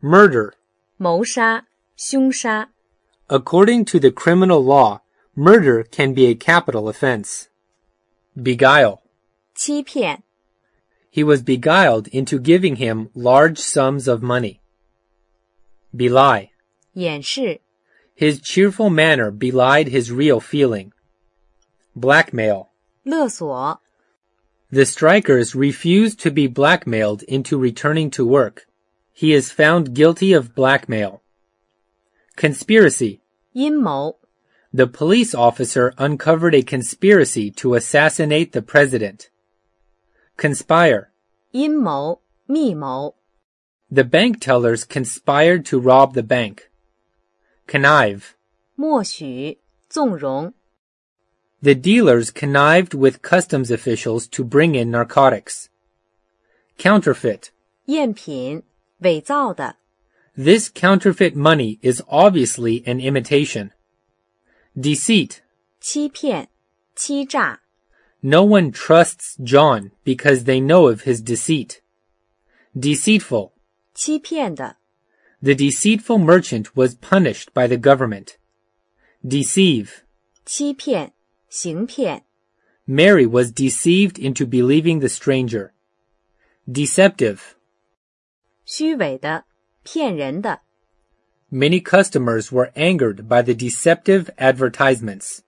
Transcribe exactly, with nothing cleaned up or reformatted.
Murder. 谋杀、凶杀。 According to the criminal law, murder can be a capital offense. Beguile. 欺骗。 He was beguiled into giving him large sums of money. Belie. 掩饰。 His cheerful manner belied his real feeling. Blackmail. 勒索。 The strikers refused to be blackmailed into returning to work. He is found guilty of blackmail. Conspiracy. 阴谋。 The police officer uncovered a conspiracy to assassinate the president. Conspire. 阴谋、密谋。 The bank tellers conspired to rob the bank. Connive. 默许、纵容。 The dealers connived with customs officials to bring in narcotics. Counterfeit. 赝品、伪造的。 This counterfeit money is obviously an imitation. Deceit. 欺骗、欺诈。 No one trusts John because they know of his deceit. Deceitful. 欺骗的。 The deceitful merchant was punished by the government. Deceive. 欺骗、行骗。 Mary was deceived into believing the stranger. Deceptive. 虚伪的、骗人的。 Many customers were angered by the deceptive advertisements.